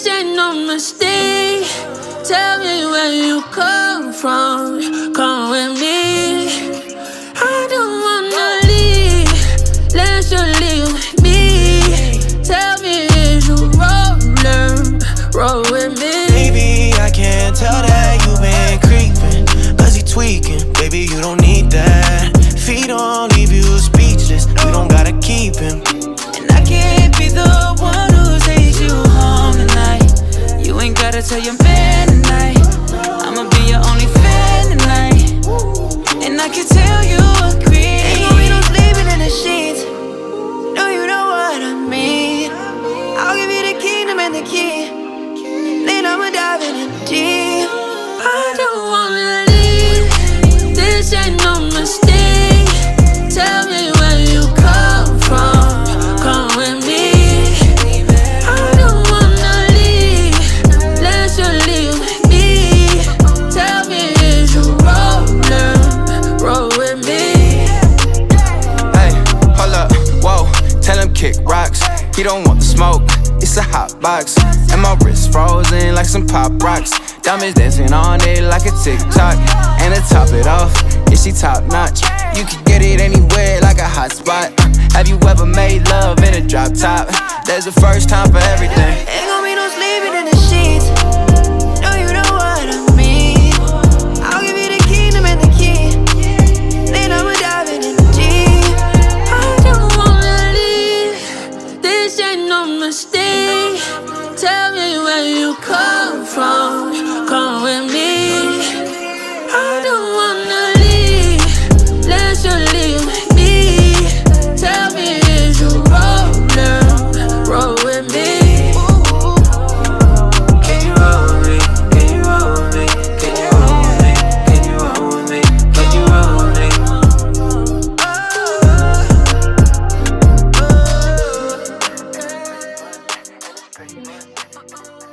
This ain't no mistake. Tell me where you come from. Come with me. I don't wanna leave. Let you leave with me. Tell me is you rollin', roll with me. Baby, I can't tell that you been creeping, cause he tweaking. Baby, you don't need that. If he don't leave you speechless, you don't gotta keep him. And I can't be the one who takes you home tonight. You ain't gotta tell your man tonight. I'ma be your only fan tonight. And I can tell you agree. Ain't gon' be no sleeping in the sheets. No, you know what I mean. I'll give you the kingdom and the key. Then I'ma dive in deep. I don't wanna leave. This ain't no mistake. Tell me where you come from. Come with me. I don't wanna leave. Let you leave with me. Tell me is you rollin', roll with me. Hey, hold up, whoa, tell him kick rocks. He don't want the smoke, it's a hot box. And my wrist frozen like some pop rocks. Diamonds dancing on it like a TikTok. And to top it off, yeah, she top notch. You can get it anywhere like a hot spot. Have you ever made love in a drop top? There's a first time for everything. Ain't gon' be no sleeping in the sheets. No, you know what I mean. I'll give you the kingdom and the key. Then I'ma dive in deep. I don't wanna leave. This ain't no mistake. Tell me where you come from. Come with me. I don't wanna leave. Let you leave with me. Tell me is you rollin', roll with me. Can you roll with me? Can you roll with me? Can you roll with me? Can you roll with me? Can you roll with me? Roll with me.